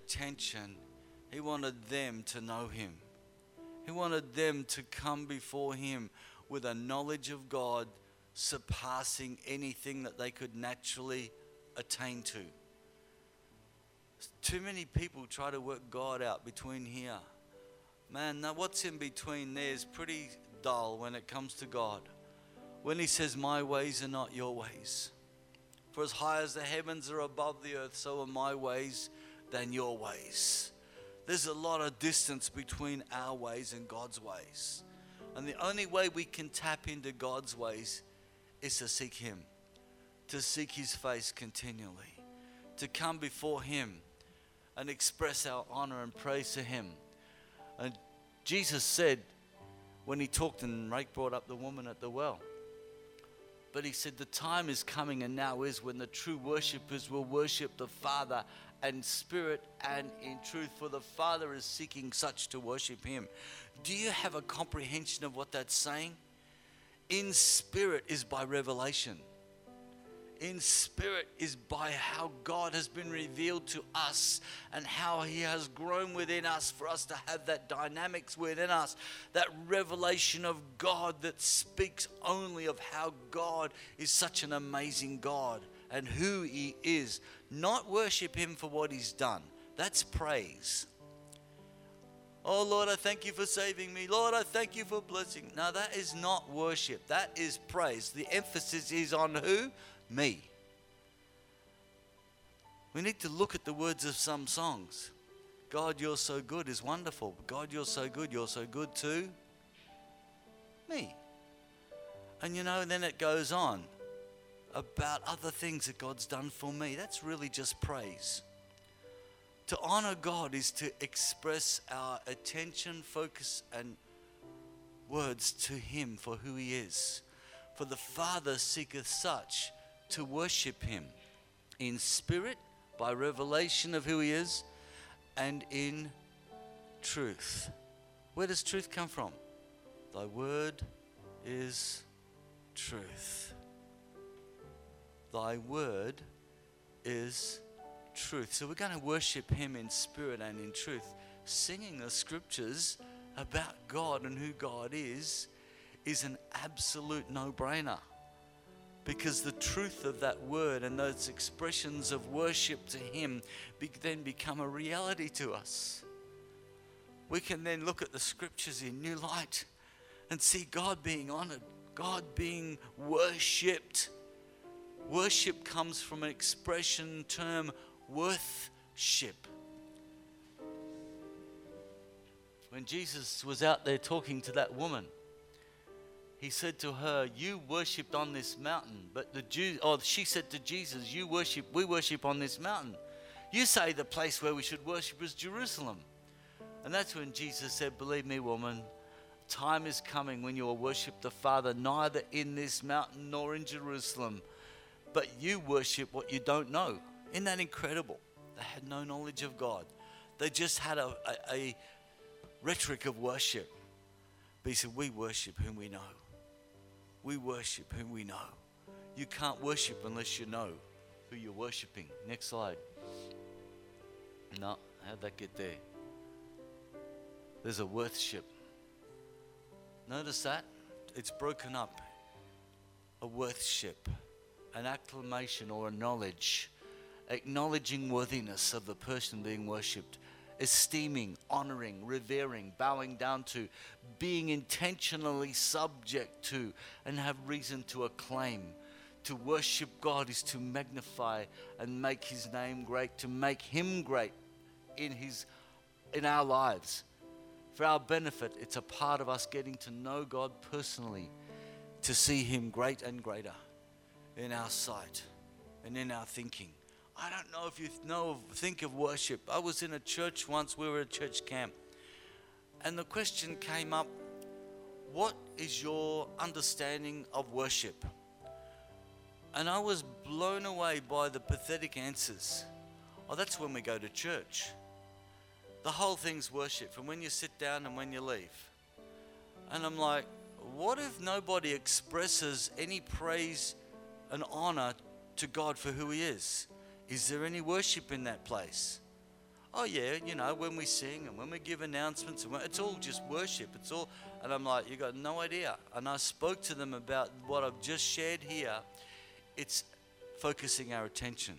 attention. He wanted them to know him. He wanted them to come before him with a knowledge of God surpassing anything that they could naturally attain to. Too many people try to work God out between here. Man, now what's in between there is pretty dull when it comes to God. When he says, my ways are not your ways. For as high as the heavens are above the earth, so are my ways than your ways. There's a lot of distance between our ways and God's ways. And the only way we can tap into God's ways is to seek him, to seek his face continually, to come before him and express our honor and praise to him. And Jesus said, when he talked, and Rake brought up the woman at the well, but he said, the time is coming and now is when the true worshipers will worship the Father in spirit and in truth, for the Father is seeking such to worship him. Do you have a comprehension of what that's saying? In spirit is by revelation. In spirit is by how God has been revealed to us and how he has grown within us for us to have that dynamics within us, that revelation of God that speaks only of how God is such an amazing God and who he is. Not worship him for what he's done. That's praise. Oh Lord, I thank you for saving me. Lord, I thank you for blessing. No, that is not worship. That is praise. The emphasis is on who? Me. We need to look at the words of some songs. God, you're so good is wonderful. God, you're so good to me. And then it goes on about other things that God's done for me. That's really just praise. To honor God is to express our attention, focus, and words to him for who he is. For the Father seeketh such to worship him in spirit, by revelation of who he is, and in truth. Where does truth come from? Thy word is truth. Thy word is truth. So we're going to worship him in spirit and in truth, singing the scriptures about God and who God is an absolute no-brainer. Because the truth of that word and those expressions of worship to him then become a reality to us. We can then look at the scriptures in new light and see God being honored, God being worshipped. Worship comes from an expression term, worthship. When Jesus was out there talking to that woman, he said to her, you worshipped on this mountain. But she said to Jesus, we worship on this mountain. You say the place where we should worship is Jerusalem. And that's when Jesus said, believe me, woman, time is coming when you will worship the Father neither in this mountain nor in Jerusalem. But you worship what you don't know. Isn't that incredible? They had no knowledge of God. They just had a rhetoric of worship. But he said, we worship whom we know. We worship whom we know. You can't worship unless you know who you're worshiping. Next slide. No, how'd that get there? There's a worship. Notice that? It's broken up. A worship, an acclamation or a knowledge, acknowledging worthiness of the person being worshipped, esteeming, honoring, revering, bowing down to, being intentionally subject to, and have reason to acclaim. To worship God is to magnify and make his name great, to make him great in our lives. For our benefit, it's a part of us getting to know God personally, to see him great and greater in our sight and in our thinking. I don't know if you think of worship. I was in a church once, we were at a church camp, and the question came up, what is your understanding of worship? And I was blown away by the pathetic answers. Oh, that's when we go to church. The whole thing's worship, from when you sit down and when you leave. And I'm like, what if nobody expresses any praise and honor to God for who he is? Is there any worship in that place? oh yeah, when we sing and when we give announcements, it's all just worship. It's all, and I'm like, you got no idea. And I spoke to them about what I've just shared here. It's focusing our attention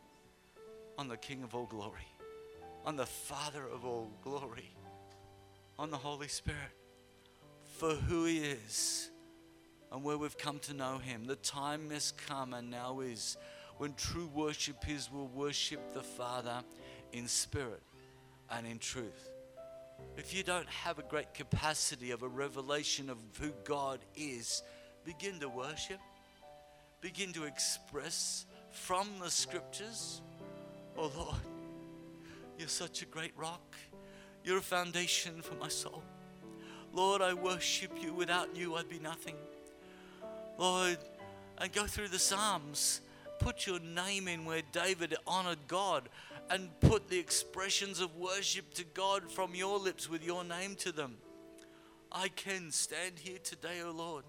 on the King of all glory, on the Father of all glory, on the Holy Spirit, for who He is and where we've come to know Him. The time has come and now is when true worshipers will worship the Father in spirit and in truth. If you don't have a great capacity of a revelation of who God is, begin to worship. Begin to express from the scriptures, oh Lord, you're such a great rock. You're a foundation for my soul. Lord, I worship you. Without you, I'd be nothing. Lord, and go through the Psalms. Put your name in where David honored God, and put the expressions of worship to God from your lips with your name to them. I can stand here today, O Lord,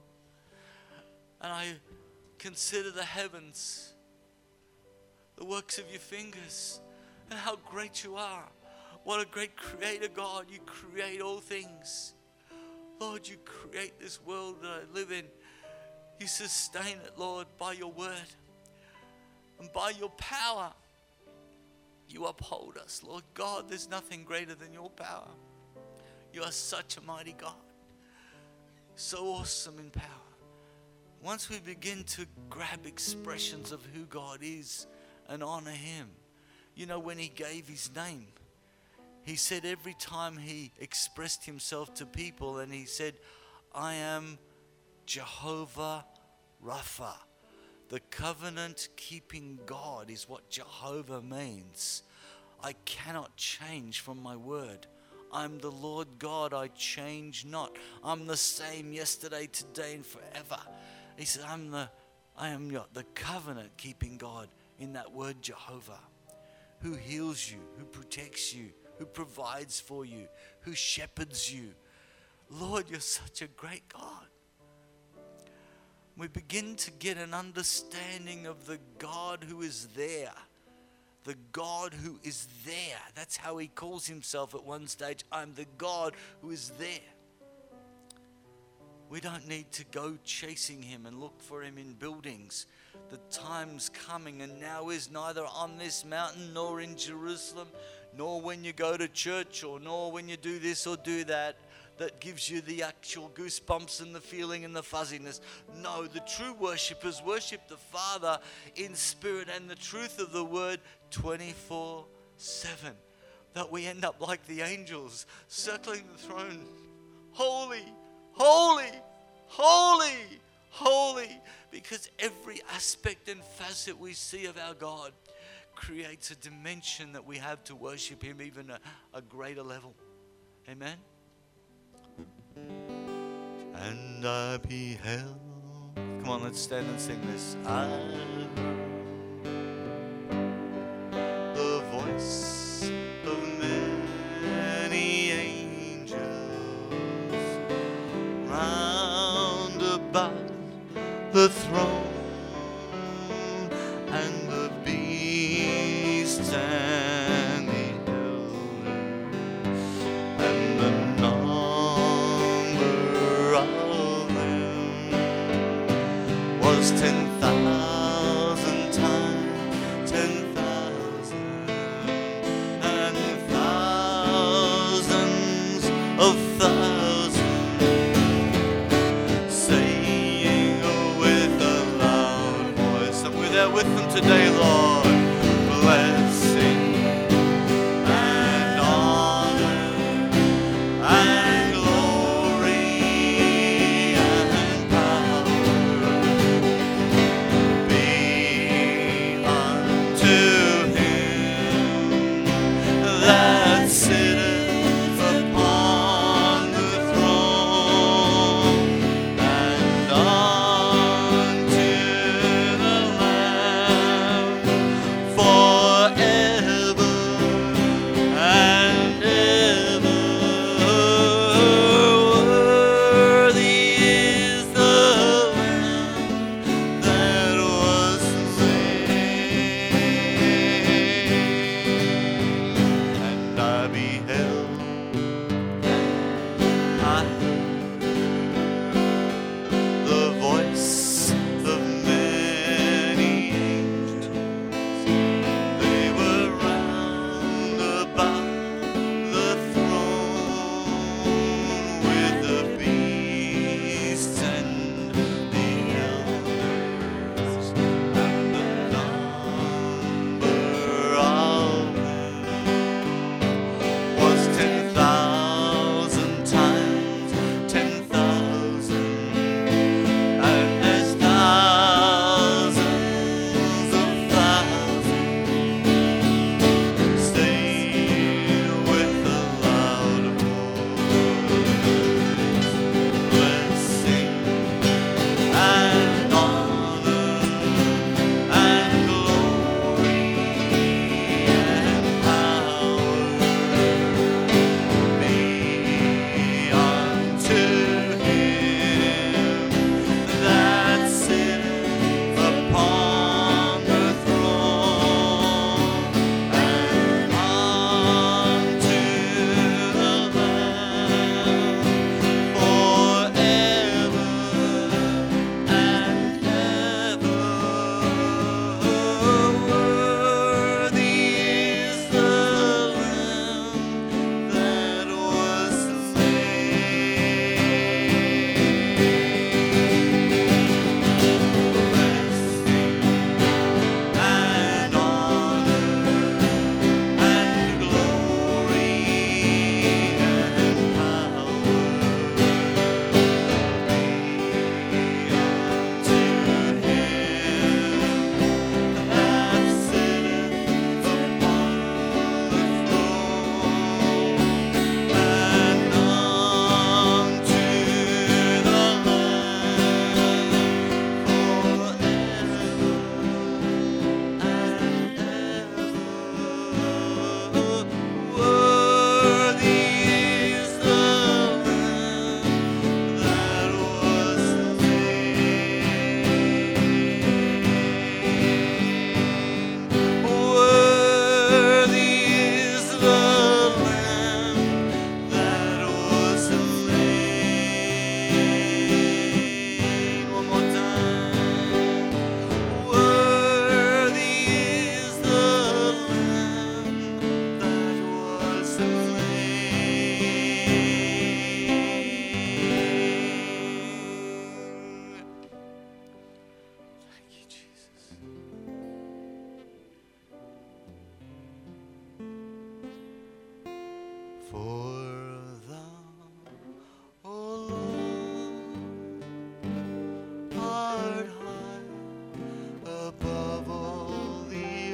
and I consider the heavens, the works of your fingers, and how great you are. What a great creator, God. You create all things. Lord, you create this world that I live in. You sustain it, Lord, by your word. And by your power, you uphold us. Lord God, there's nothing greater than your power. You are such a mighty God. So awesome in power. Once we begin to grab expressions of who God is and honor Him. When He gave His name, He said every time He expressed Himself to people, and He said, I am Jehovah Rapha. The covenant-keeping God is what Jehovah means. I cannot change from my word. I'm the Lord God, I change not. I'm the same yesterday, today, and forever. He said, I am the covenant-keeping God in that word Jehovah, who heals you, who protects you, who provides for you, who shepherds you. Lord, you're such a great God. We begin to get an understanding of the God who is there. The God who is there. That's how He calls Himself at one stage. I'm the God who is there. We don't need to go chasing Him and look for Him in buildings. The time's coming and now is, neither on this mountain nor in Jerusalem, nor when you go to church, or nor when you do this or do that, that gives you the actual goosebumps and the feeling and the fuzziness. No, the true worshippers worship the Father in spirit and the truth of the word 24/7. That we end up like the angels circling the throne. Holy, holy, holy, holy. Because every aspect and facet we see of our God creates a dimension that we have to worship Him even a greater level. Amen. And I beheld. Come on, let's stand and sing this. I heard the voice of many angels round about the throne, and the beasts and the elders, and the number of them was 10,000 times 10,000, and thousands of thousands, saying with a loud voice. And we're there with them today, Lord. Blessing and honor and glory and power be unto Him that sitteth upon the throne, and unto the Lamb For thou, O Lord, art high above all the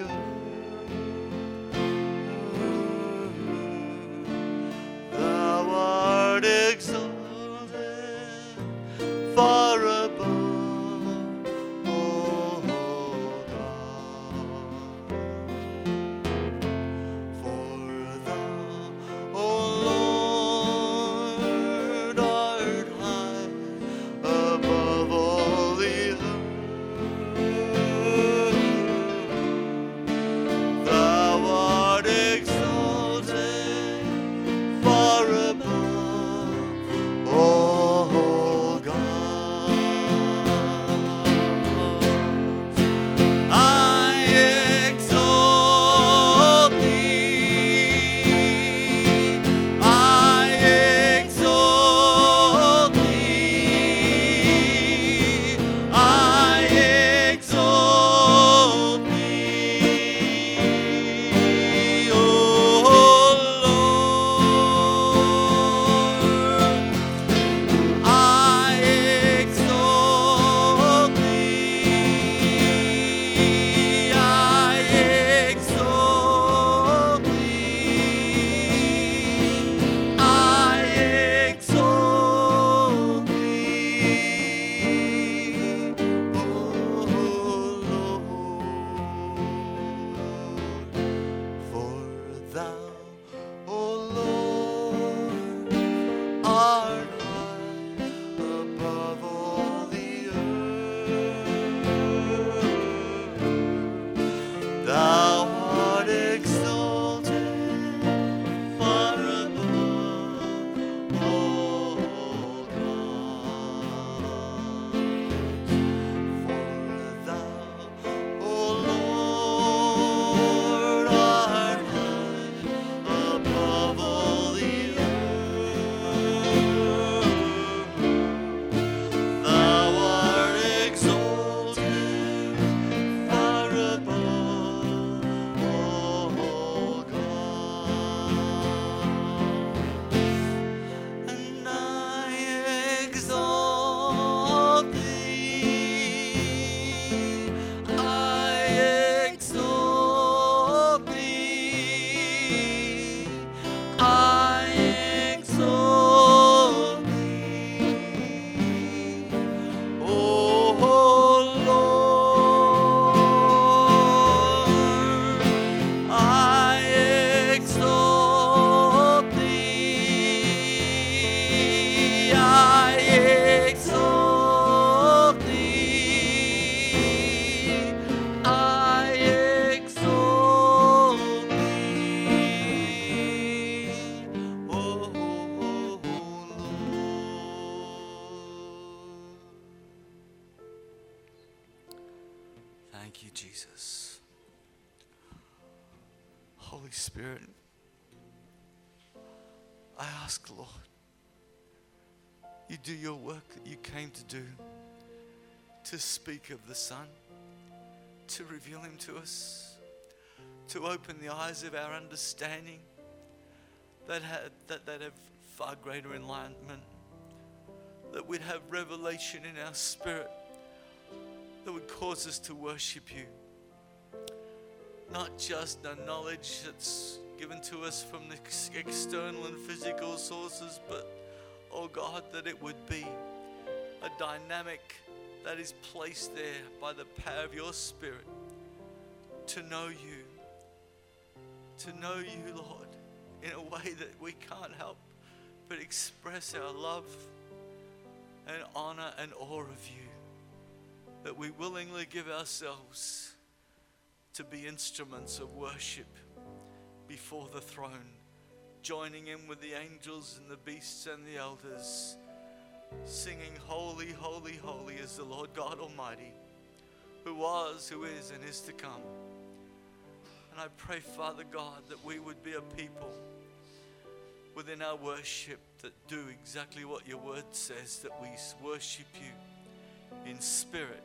earth. Thou art exalted far above, O God. For thou, O Lord, art high above all the earth. Thou art exalted far above, O God. I exalt thee. I exalt thee. I exalt thee, O Lord. I exalt thee. I exalt thee. I exalt thee, O Lord. For thou, O Lord, art high above all the earth. Thou art exalted far above, O God. For thou, O Lord, art high above all the earth. Thou art exalted far above, O God. And I exalt thee. I exalt thee. I exalt thee, O Lord. I exalt thee. I exalt thee. I exalt thee, O Lord. Thank you, Jesus. Holy Spirit, I ask, Lord, you do your work that you came to do, to speak of the Son, to reveal him to us, to open the eyes of our understanding that have far greater enlightenment, that we'd have revelation in our spirit that would cause us to worship you. Not just the knowledge that's given to us from the external and physical sources, but, oh God, that it would be a dynamic that is placed there by the power of your Spirit to know you, Lord, in a way that we can't help but express our love and honor and awe of you, that we willingly give ourselves to be instruments of worship before the throne, joining in with the angels and the beasts and the elders, singing, holy, holy, holy is the Lord God Almighty, who was, who is, and is to come. And I pray, Father God, that we would be a people within our worship that do exactly what your word says, that we worship you in spirit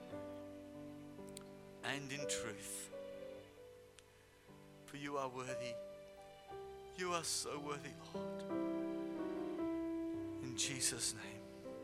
and in truth. For you are worthy. You are so worthy, Lord. In Jesus' name.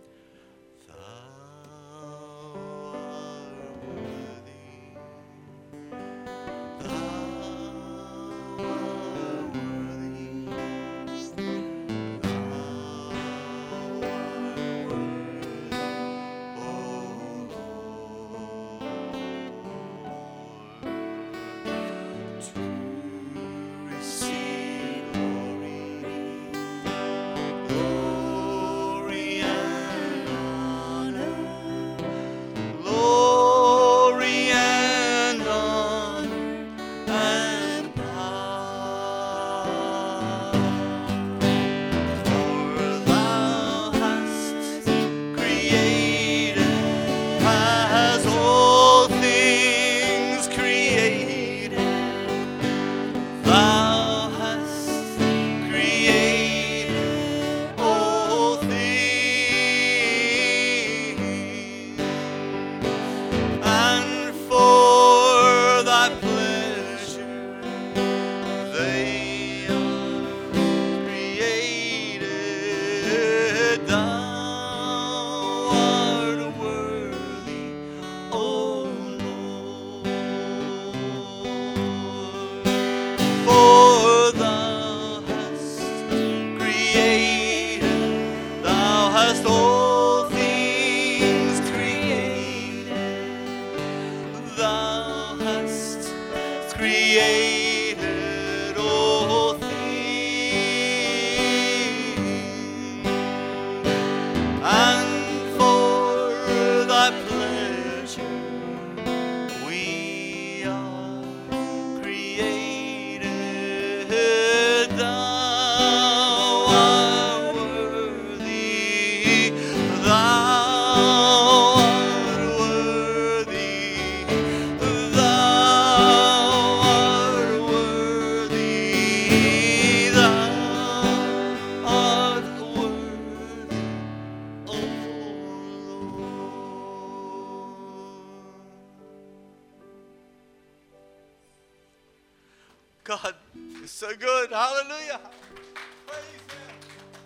God is so good. Hallelujah. Praise Him.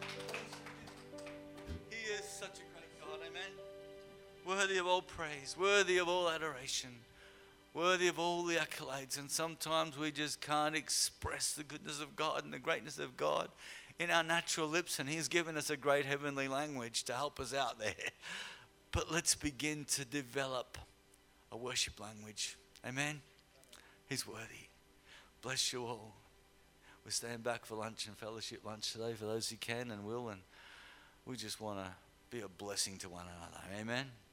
He is such a great God. Amen. Worthy of all praise. Worthy of all adoration. Worthy of all the accolades. And sometimes we just can't express the goodness of God and the greatness of God in our natural lips. And He's given us a great heavenly language to help us out there. But let's begin to develop a worship language. Amen. He's worthy. Bless you all. We stand back for lunch and fellowship lunch today for those who can and will. And we just want to be a blessing to one another. Amen.